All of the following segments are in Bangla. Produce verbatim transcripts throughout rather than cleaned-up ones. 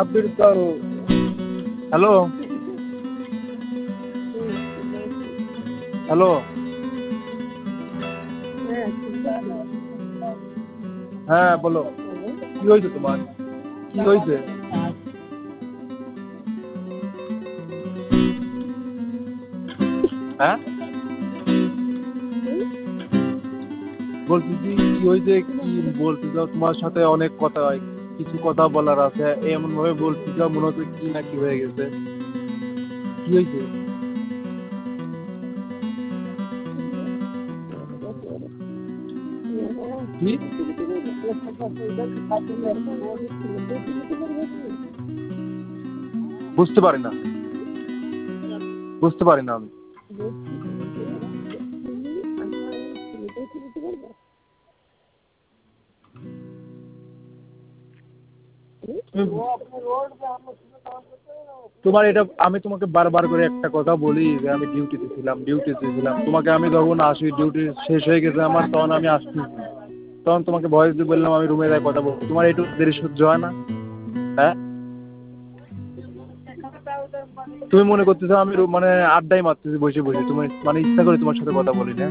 সাব্বির তো হ্যালো হ্যালো হ্যাঁ বলো কি হয়েছে তোমার কি হয়েছে হ্যাঁ বলছি কি কি হয়েছে কি বলছি তো তোমার সাথে অনেক কথা হয় কিছু কথা বলার আছে এমন ভাবে বলছি তো মনে হচ্ছে কি না কি হয়ে গেছে কি হয়েছে কি বুঝতে পারি না বুঝতে পারি না আমি তোমার এটা আমি তোমাকে বারবার করে একটা কথা বলি যে আমি ডিউটিতে ছিলাম ডিউটিতে ছিলাম তোমাকে আমি যখন আসি ডিউটি শেষ হয়ে গেছে আমার তখন আমি আসছি তখন তোমাকে ভয়েস দিয়ে বললাম আমি রুমে যাই কথা বলবো তোমার একটু দেরি সহ্য হয় না হ্যাঁ তুমি মনে করতেছো আমি মানে আড্ডাই মারতেছি বসে বসে তুমি মানে ইচ্ছা করে তোমার সাথে কথা বলি না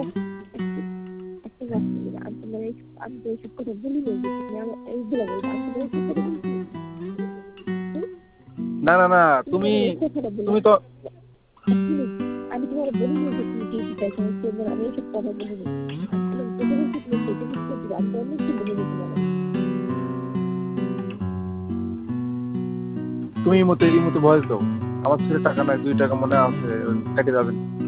না না না তুমি তুমি তো আমি তোমার বলি যে তুমি ডিউটি পাইছো আমি এসব কথা বলিনি তুমি এই মতো এই মতো ভয়েস দাও আমার ছেলে টাকা নাই দুই টাকা মনে আছে কেটে যাবেন